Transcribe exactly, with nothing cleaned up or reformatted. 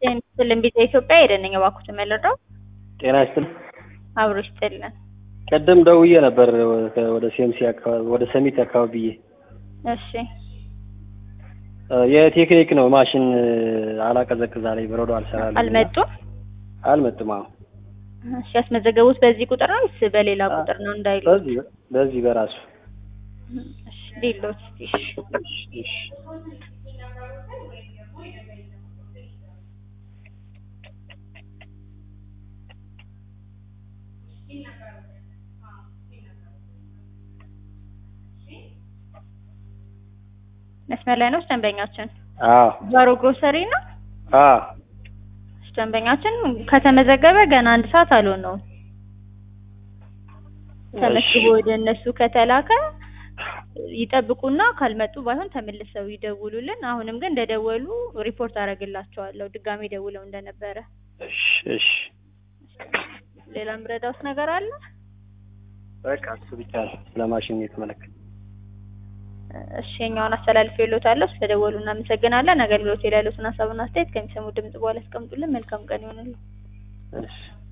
ስልም ቢዛ ኢትዮጵያ ሄደንኝ ባኩት መለዳው ጤና ይስጥልኝ። አብሮ ይስጥልን። ቀደም ደውዬ ነበር ወደ ሲኤምሲ አካባቢ ወደ ሰሚት አካባቢ። እሺ የቴክኒክ ነው ማሽን አላቀዘቅዝ አለኝ በረዶ አልሰራልኝ። አልመጡም አልመጡም። አዎ እሺ ያስመዘገቡት በዚህ ቁጥር ነው ወይስ በሌላ ቁጥር ነው እንዳይሉ? በዚህ በዚህ በራሱ እሺ ዲሎት እሺ እሺ መስመር ላይ ነው ደንበኛችን? አዎ ዛሮ ግሮሰሪ ነው? አዎ ደንበኛችን ከተመዘገበ ገና አንድ ሰዓት አልሆነውም። ተመስግቦ ወደ እነሱ ከተላከ ይጠብቁና ካልመጡ ባይሆን ተመልሰው ይደውሉልን። አሁንም ግን እንደደወሉ ሪፖርት አደርግላቸዋለሁ ድጋሚ ደውለው እንደነበረ። እሺ እሺ ሌላም ረዳውስ ነገር አለ? በቃ እሱ ብቻ ነው ስለማሽን የተመለከተ። እሺ እኛውን አስተላልፌልዎታለሁ። ስለደወሉ እናመሰግናለን። አገልግሎት ላይ ያሉትን ሀሳብና አስተያየት ከሚሰሙ ድምጽ በኋላ አስቀምጡልን። መልካም ቀን ይሁንልዎት። እሺ